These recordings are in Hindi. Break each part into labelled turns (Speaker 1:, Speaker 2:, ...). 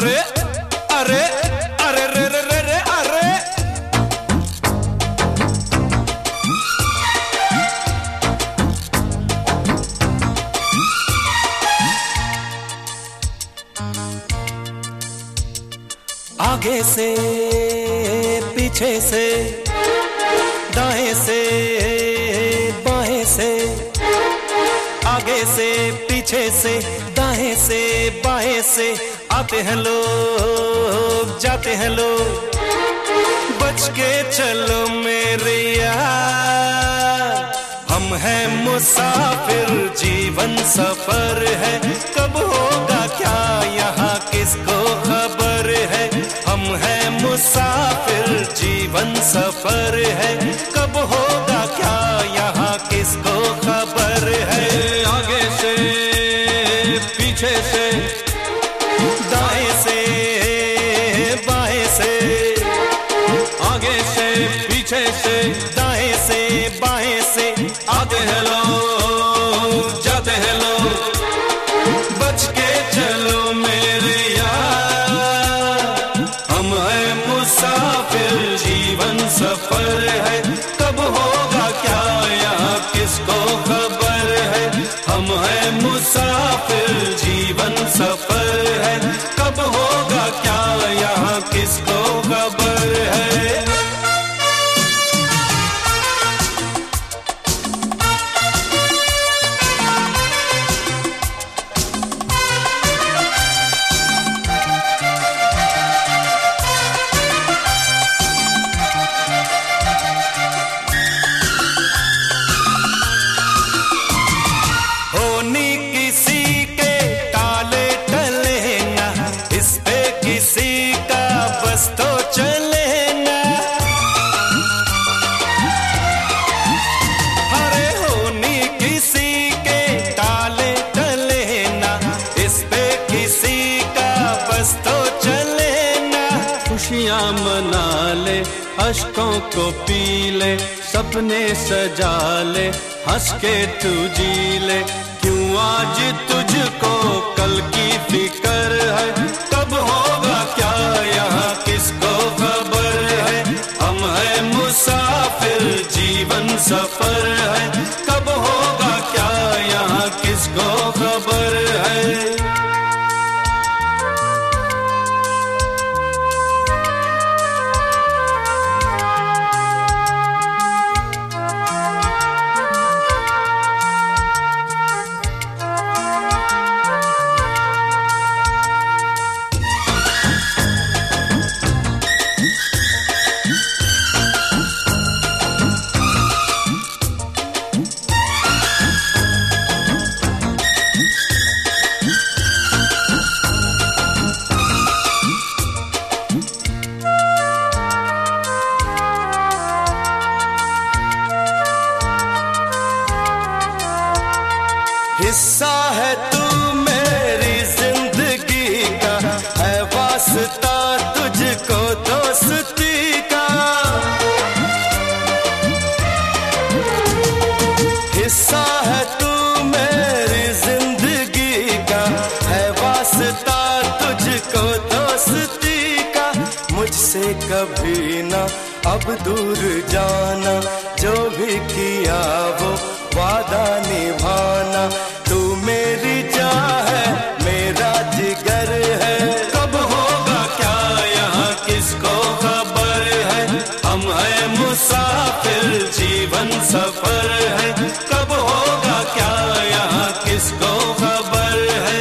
Speaker 1: अरे अरे अरे रे रे रे रे अरे आगे से पीछे से दाएं से बाएं से आगे से पीछे से दाएं से बाएं से आते हैं लोग जाते हैं लोग बच के चलो मेरे यार हम हैं मुसाफिर जीवन सफर है कब होगा क्या यहाँ किसको खबर है हम हैं मुसाफिर जीवन सफर है कब होगा क्या यहाँ किसको खबर है
Speaker 2: आगे से पीछे से
Speaker 1: दाएं से बाएं से
Speaker 2: आगे से पीछे से
Speaker 1: दाएं से बाएं से
Speaker 2: आते हैं लोग जाते हैं लोग
Speaker 1: बच के
Speaker 2: चलो मेरे यार हम हैं मुसाफिर जीवन सफर है
Speaker 1: कब होगा क्या
Speaker 2: यहाँ किसको खबर है हम हैं मुसाफिर जीवन सफर है
Speaker 1: कब होगा क्या
Speaker 2: यहाँ किसको खबर है
Speaker 1: होनी किसी के टाले टले ना इस पे किसी का बस तो चले ना अरे होनी किसी के टाले टले ना इस पे किसी का बस तो चले ना
Speaker 2: खुशियाँ मना ले अश्कों को पी ले सपने सजा ले हंस के तू जी ले क्यों आज तुझको कल की फिक्र है
Speaker 1: कब होगा क्या यहाँ किसको खबर है
Speaker 2: हम हैं मुसाफिर जीवन सफर है
Speaker 1: कब होगा क्या
Speaker 2: यहाँ किसको खबर है
Speaker 1: हिस्सा है तू मेरी जिंदगी का है वास्ता तुझको दोस्ती का हिस्सा है तू मेरी जिंदगी का है वास्ता तुझको दोस्ती का मुझसे कभी ना अब दूर जाना जो भी किया वो वादा निभाना तू मेरी जान है मेरा जिगर है
Speaker 2: कब होगा क्या यहाँ किसको खबर है हम हैं मुसाफिर जीवन सफर है
Speaker 1: कब होगा क्या यहाँ
Speaker 2: किसको खबर है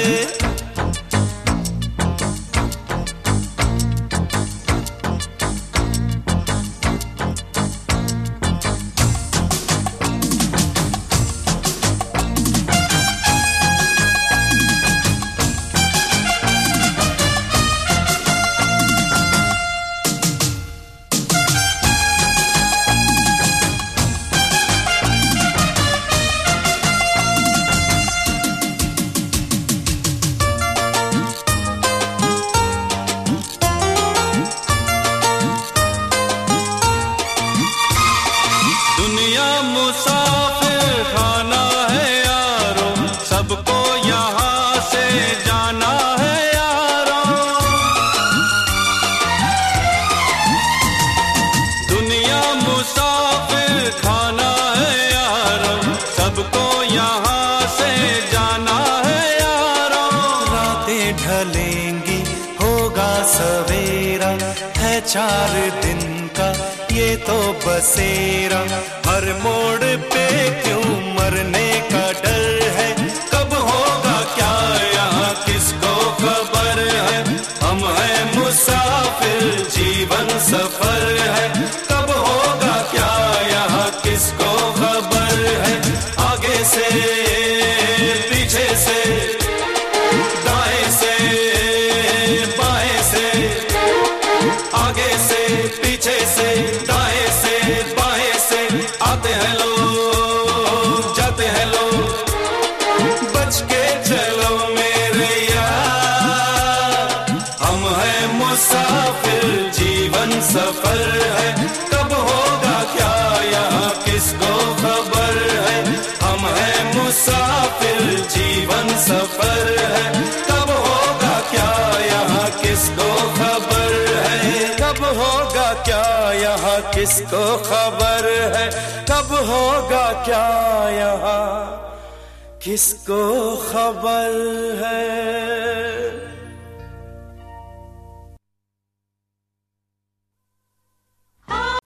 Speaker 1: 4 दिन का ये तो बसेरा, हर मोड़ पे क्यों मरने का डर है। कब होगा क्या यहाँ किसको खबर है, हम हैं मुसाफिर जीवन सफर है। कब होगा क्या यहाँ किसको खबर है, आगे से पीछे से दाएं से बाएं से, आगे से पीछे से दाएं से बाएं से, आते हैं लोग जाते हैं लोग, बच के चलो मेरे यार, हम हैं मुसाफिर जीवन सफर है। कब होगा क्या यहाँ किसको खबर है, हम हैं मुसाफिर जीवन सफर है। कब होगा क्या यहाँ किसको खबर है, कब होगा क्या यहाँ किसको खबर है, कब होगा क्या यहाँ किसको खबर है।